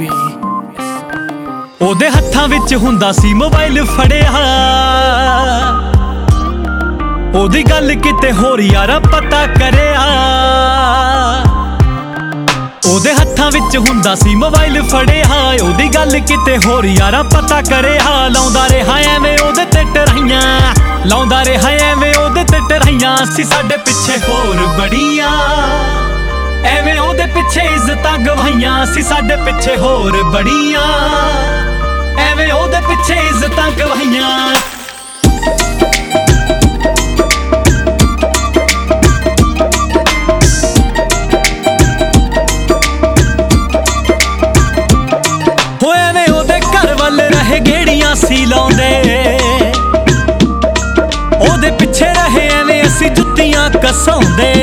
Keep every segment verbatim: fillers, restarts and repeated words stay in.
ਵੀ। ਉਹਦੇ ਹੱਥਾਂ ਵਿੱਚ ਹੁੰਦਾ ਸੀ ਮੋਬਾਈਲ ਫੜਿਆ, ਉਹਦੀ ਗੱਲ ਕਿਤੇ ਹੋਰ ਯਾਰਾ ਪਤਾ ਕਰਿਆ। ਉਹਦੇ ਹੱਥਾਂ ਵਿੱਚ ਹੁੰਦਾ ਸੀ ਮੋਬਾਈਲ ਫੜਿਆ, ਉਹਦੀ ਗੱਲ ਕਿਤੇ ਹੋਰ ਯਾਰਾ ਪਤਾ ਕਰਿਆ। ਲਾਉਂਦਾ ਰਿਹਾ ਐਵੇਂ ਉਹਦੇ ਤੇ ਟਰਾਈਆਂ, ਲਾਉਂਦਾ ਰਿਹਾ ਐਵੇਂ ਉਹਦੇ ਤੇ ਟਰਾਈਆਂ। ਸੀ ਸਾਡੇ ਪਿੱਛੇ ਹੋਰ ਬੜੀਆਂ, ਐਵੇਂ ਉਹਦੇ ਪਿੱਛੇ ਇੱਜ਼ਤਾਂ ਗਵਾਈਆਂ। ਸੀ ਸਾਡੇ ਪਿੱਛੇ ਹੋਰ ਬੜੀਆਂ, ਐਵੇਂ ਉਹਦੇ ਪਿੱਛੇ ਇੱਜ਼ਤਾਂ ਗਵਾਈਆਂ। ਹੋਏ ਨੇ ਉਹਦੇ ਘਰ ਵੱਲ ਰਹੇ ਗੇੜੀਆਂ ਸੀ ਲਾਉਂਦੇ, ਉਹਦੇ ਪਿੱਛੇ ਰਹੇ ਐਵੇਂ ਅਸੀਂ ਜੁੱਤੀਆਂ ਕਸਾਉਂਦੇ।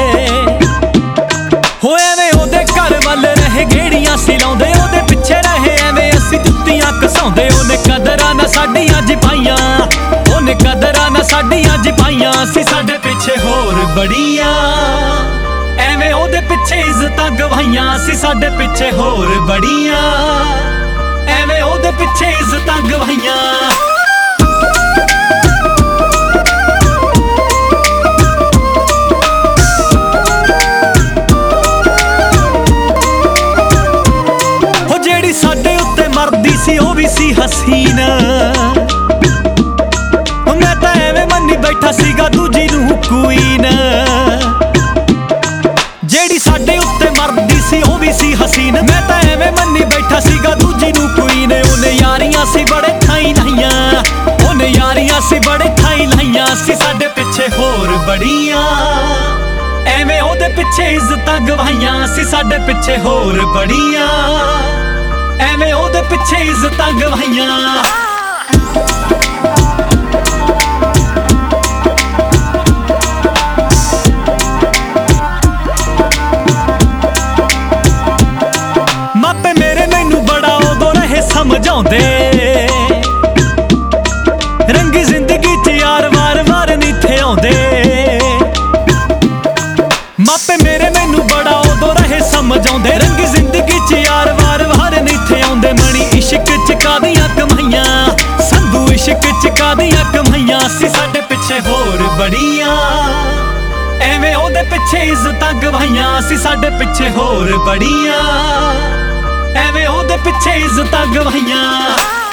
ਹੋਏ ਨੇ ਉਹਦੇ ਘਰ ਵੱਲ ਰਹੇ ਗੇੜੀਆਂ ਸੀ ਲਾਉਂਦੇ, ਉਹਦੇ ਪਿੱਛੇ ਰਹੇ ਐਵੇਂ ਅਸੀਂ ਜੁੱਤੀਆਂ ਕਸਾਉਂਦੇ। ਉਹਨੇ ਕਦਰਾਂ ਨਾ ਸਾਡੀਆਂ ਜਿਪਾਈਆਂ, ਉਹਨੇ ਕਦਰਾਂ ਨਾ ਸਾਡੀਆਂ ਜਿਪਾਈਆਂ। ਸੀ ਸਾਡੇ ਪਿੱਛੇ ਹੋਰ ਬੜੀਆਂ, ਐਵੇਂ ਉਹਦੇ ਪਿੱਛੇ ਇੱਜ਼ਤਾਂ ਗਵਾਈਆਂ। ਸੀ ਸਾਡੇ ਪਿੱਛੇ ਹੋਰ ਬੜੀਆਂ, ਐਵੇਂ ਉਹਦੇ ਪਿੱਛੇ ਇੱਜ਼ਤਾਂ ਗਵਾਈਆਂ। ਉਹ ਜਿਹੜੀ ਸਾਡੇ ਉੱਤੇ ਮਰਦੀ ਸੀ ਉਹ ਵੀ ਸੀ ਹਸੀਨ, ਮੈਂ ਤਾਂ ਐਵੇਂ ਮੰਨੀ ਬੈਠਾ ਸੀਗਾ ਦੂਜੀ ਨੂੰ ਕੁਈਨ। ਜਿਹੜੀ ਸਾਡੇ ਉੱਤੇ ਮਰਦੀ ਸੀ ਉਹ ਵੀ ਸੀ ਹਸੀਨ, ਮੈਂ ਤਾਂ ਐਵੇਂ ਮੰਨੀ ਬੈਠਾ ਸੀਗਾ ਦੂਜੀ ਨੂੰ ਕੁਈਨ। ਉਹਨੇ ਯਾਰੀਆਂ ਸੀ ਬੜੇ ਥਾਈਂ ਲਾਈਆਂ, ਉਹਨੇ ਯਾਰੀਆਂ ਸੀ ਬੜੇ ਥਾਈਂ ਲਾਈਆਂ। ਸੀ ਸਾਡੇ ਪਿੱਛੇ ਹੋਰ ਬੜੀਆਂ, ਐਵੇਂ ਉਹਦੇ ਪਿੱਛੇ ਇੱਜ਼ਤਾਂ ਗਵਾਈਆਂ। ਸੀ ਸਾਡੇ ਪਿੱਛੇ ਹੋਰ ਬੜੀਆਂ, ਐਵੇਂ ਉਹਦੇ ਪਿੱਛੇ ਇੱਜ਼ਤਾਂ ਗਵਾਈਆਂ। ਮਾਪੇ ਮੇਰੇ ਮੈਨੂੰ ਬੜਾ ਉਦੋਂ ਰਹੇ ਸਮਝਾਉਂਦੇ, ਰੰਗੀ ਜ਼ਿੰਦਗੀ 'ਚ ਯਾਰ ਵਾਰ-ਵਾਰ ਨੀ ਥੇ ਆਉਂਦੇ। ਮਾਪੇ ਮੇਰੇ ਮੈਨੂੰ ਬੜਾ ਉਦੋਂ ਰਹੇ ਸਮਝਾਉਂਦੇ, ਰੰਗੀ ਜ਼ਿੰਦਗੀ 'ਚ ਯਾਰ ਵਾਰ-ਵਾਰ ਨੀ ਥੇ ਆਉਂਦੇ। ਮਣੀ ਇਸ਼ਕ 'ਚ ਕਾਹਦੀਆਂ ਕਮਾਈਆਂ, ਸੰਧੂ ਇਸ਼ਕ 'ਚ ਕਾਹਦੀਆਂ ਕਮਾਈਆਂ। ਸੀ ਸਾਡੇ ਪਿੱਛੇ ਹੋਰ ਬੜੀਆਂ, ਐਵੇਂ ਉਹਦੇ ਪਿੱਛੇ ਇੱਜ਼ਤਾਂ ਗਵਾਈਆਂ। ਸੀ ਸਾਡੇ ਪਿੱਛੇ ਹੋਰ ਬੜੀਆਂ, ਐਵੇਂ ਉਹਦੇ ਪਿੱਛੇ ਇੱਜ਼ਤਾਂ ਗਵਾਈਆਂ।